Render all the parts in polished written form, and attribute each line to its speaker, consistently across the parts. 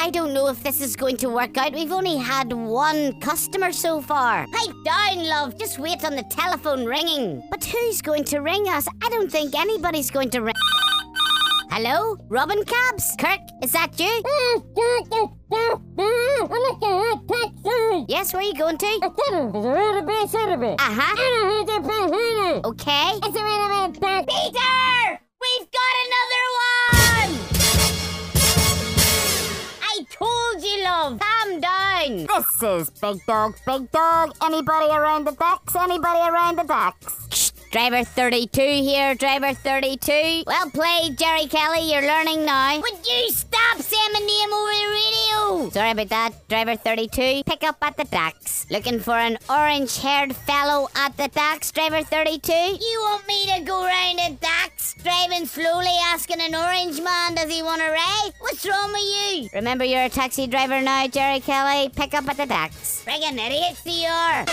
Speaker 1: I don't know if this is going to work out. We've only had one customer so far. Pipe down, love. Just wait on the telephone ringing. But who's going to ring us? I don't think anybody's going to ring. Hello? Robin Cabs? Kirk, is that you? Yes, where are you going to? Okay. Peter! We've got another one! I told you, love. Calm down.
Speaker 2: This is Big Dog, Big Dog. Anybody around the docks? Anybody around the docks?
Speaker 1: Driver 32 here, driver 32. Well played, Jerry Kelly, you're learning now. Would you stop saying my name over the radio? Sorry about that, driver 32. Pick up at the docks. Looking for an orange-haired fellow at the docks, driver 32? You want me to go round the docks, driving slowly, asking an orange man, does he want a ride? What's wrong with you? Remember, you're a taxi driver now, Jerry Kelly. Pick up at the docks. Friggin' idiots you are.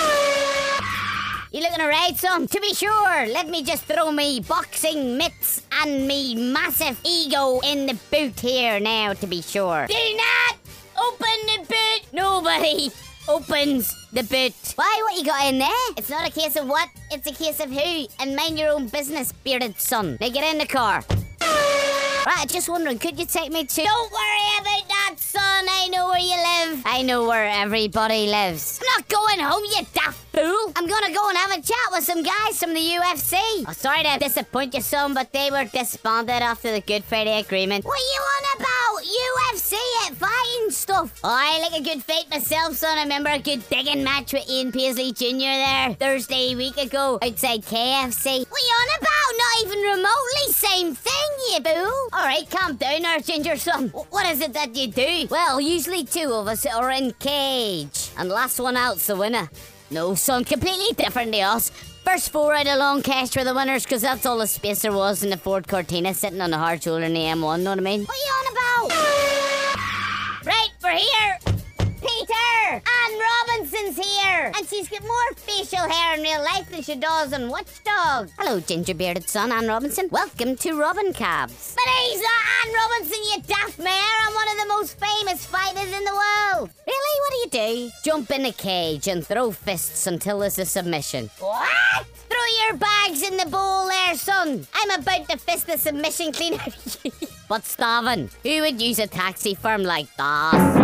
Speaker 1: You looking alright, son? To be sure, let me just throw me boxing mitts and me massive ego in the boot here now, to be sure. Do not open the boot! Nobody opens the boot. Why, what you got in there? It's not a case of what, it's a case of who. And mind your own business, bearded son. Now get in the car. Right, just wondering, could you take me to... Don't worry about that, son. I know where you live. I know where everybody lives. I'm not going home, you daft fool. I'm gonna go and have a chat with some guys from the UFC. Oh, sorry to disappoint you, son, but they were disbanded after the Good Friday Agreement. What you on about? UFC at fighting stuff. Oh, I like a good fight myself, son. I remember a good digging match with Ian Paisley Jr. there Thursday a week ago outside KFC. What you on about? Not even remotely same thing, you boo. Alright, calm down there, ginger son. What is it that you do? Well, usually two of us are in cage. And last one out's the winner. No, son, completely different to us. First four out of long cash were the winners, because that's all the space there was in the Ford Cortina sitting on the hard shoulder in the M1, know what I mean? What are you on about? Right, we're here. Peter! Anne Robinson's here! And she's got more facial hair in real life than she does on Watchdog. Hello, ginger-bearded son, Anne Robinson. Welcome to Robin Cabs. But he's not Anne Robinson, you daft mare. I'm one of the most famous fighters in the world. Really? What do you do? Jump in a cage and throw fists until there's a submission. What? Throw your bags in the bowl there, son. I'm about to fist the submission clean out of you. But starving. Who would use a taxi firm like that?